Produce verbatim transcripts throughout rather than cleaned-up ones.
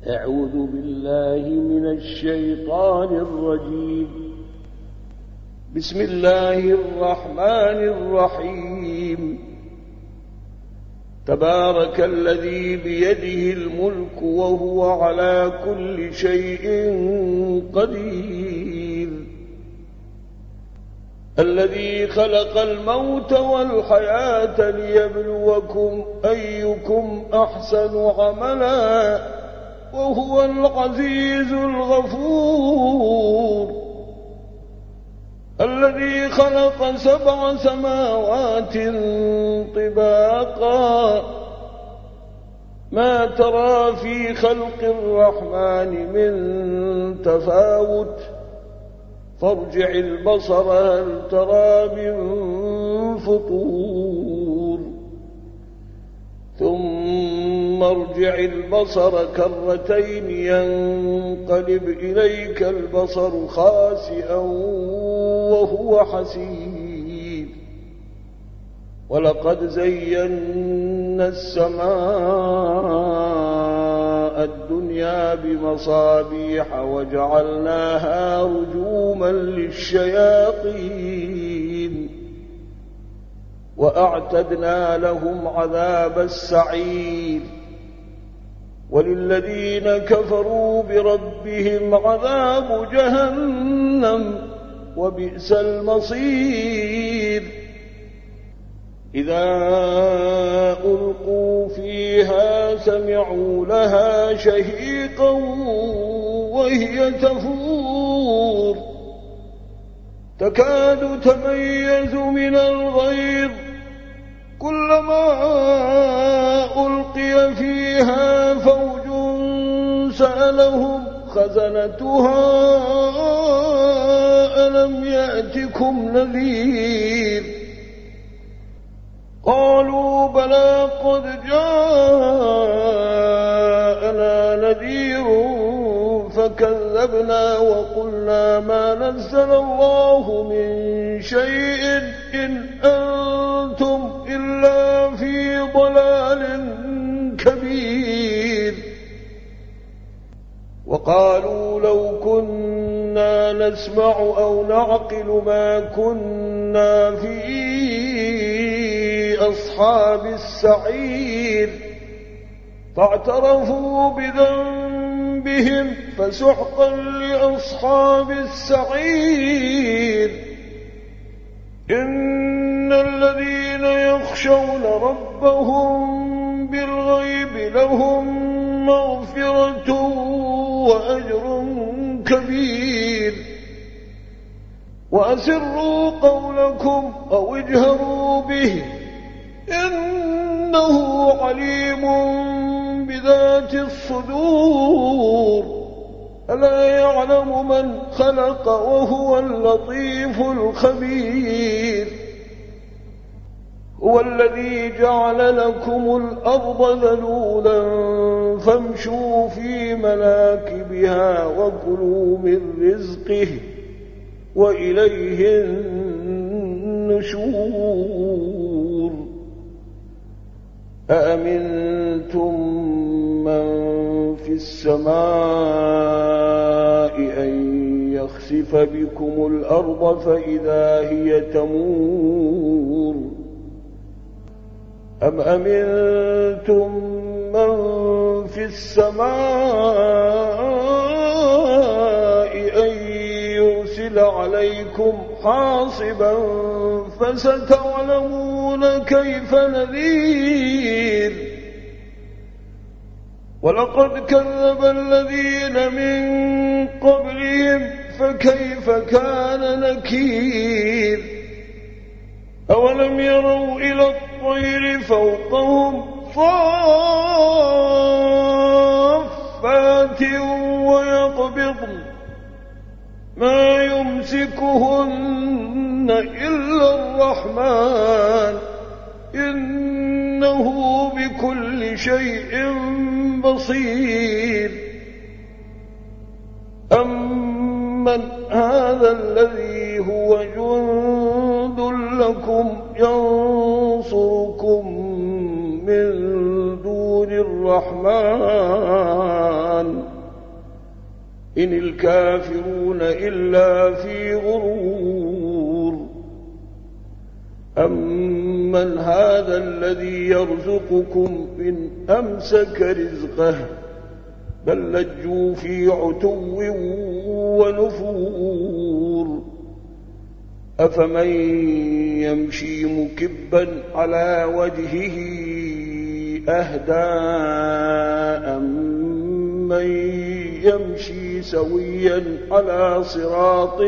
أعوذ بالله من الشيطان الرجيم. بسم الله الرحمن الرحيم. تبارك الذي بيده الملك وهو على كل شيء قدير، الذي خلق الموت والحياة ليبلوكم أيكم أحسن عملا وهو العزيز الغفور، الذي خلق سبع سماوات طباقا ما ترى في خلق الرحمن من تفاوت فارجع البصر هل ترى من فطور ثم ارجع البصر كرتين ينقلب إليك البصر خاسئا وهو حسير، ولقد زينا السماء الدنيا بمصابيح وجعلناها رجوما للشياطين وأعتدنا لهم عذاب السعير، وللذين كفروا بربهم عذاب جهنم وبئس المصير. إذا ألقوا فيها سمعوا لها شهيقا وهي تفور تكاد تميز من الغيظ، كلما ألقي فيها فوج سألهم خزنتها ألم يأتكم نذير، قالوا بلى قد جاءنا نذير فكذبنا وقلنا ما نزل الله من شيء إن أنتم إلا في ضلال كبير، وقالوا لو كنا نسمع أو نعقل ما كنا في أصحاب السعير، فاعترفوا بذنبهم فسحقا لأصحاب السعير. إن الذين يخشون ربهم بالغيب لهم مغفرة وأجر كبير، وأسروا قولكم أو اجهروا به إنه عليم بذات الصدور، ألا يعلم من خلق وهو اللطيف الخبير. هو الذي جعل لكم الأرض ذلولا فامشوا في مناكبها وكلوا من رزقه وإليه النشور. أأمنتم من في السماء أن يخسف بكم الأرض فإذا هي تمور، أم أمنتم من في السماء أن يرسل عليكم حاصبا فستعلمون كيف نذير. ولقد كذب الذين من قبلهم فكيف كان نكير. أولم يروا إلى الطير فوقهم صافات ويقبضن ما يمسكهن إلا الرحمن إنه بكل شيء بصير. أمن هذا الذي هو جند لكم ينصركم من دون الرحمن إن الكافرون إلا في غرور أمن هذا الذي يرزقكم إن أمسك رزقه بل لجوا في عتو ونفور أفمن يمشي مكبا على وجهه أهدى أمن يمشي سويا على صراط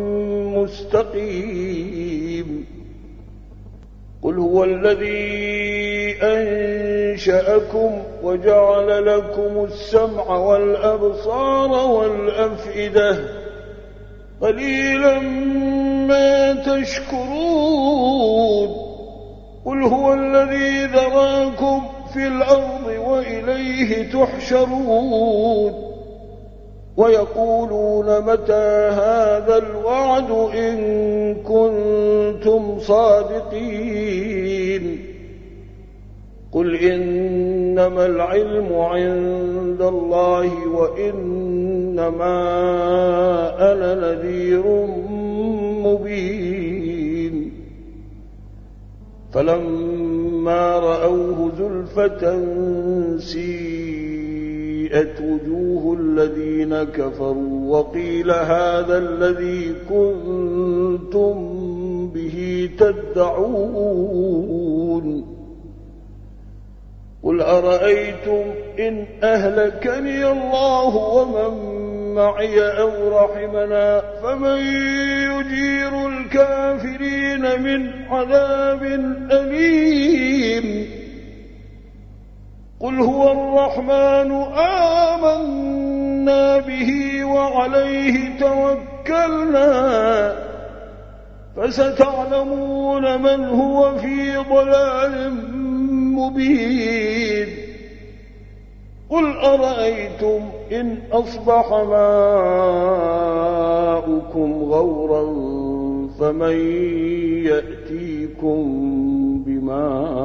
مستقيم قل هو الذي أنشأكم وجعل لكم السمع والأبصار والأفئدة قليلا ما تشكرون قل هو الذي ذراكم في الأرض وإليه تحشرون ويقولون متى هذا الوعد إن كنتم صادقين قل إنما العلم عند الله وإنما أنا نذير مبين فلما رأوه زلفة سيئت وجوه الذين كفروا وقيل هذا الذي كنتم به تدعون قل أرأيتم إن أهلكني الله ومن معي أو رحمنا فمن يجير الكافرين من عذاب أليم قل هو الرحمن آمنا به وعليه توكلنا فستعلمون من هو في ضلال مبين قل أرأيتم إن أصبح ماؤكم غورا فمن يأتيكم بماء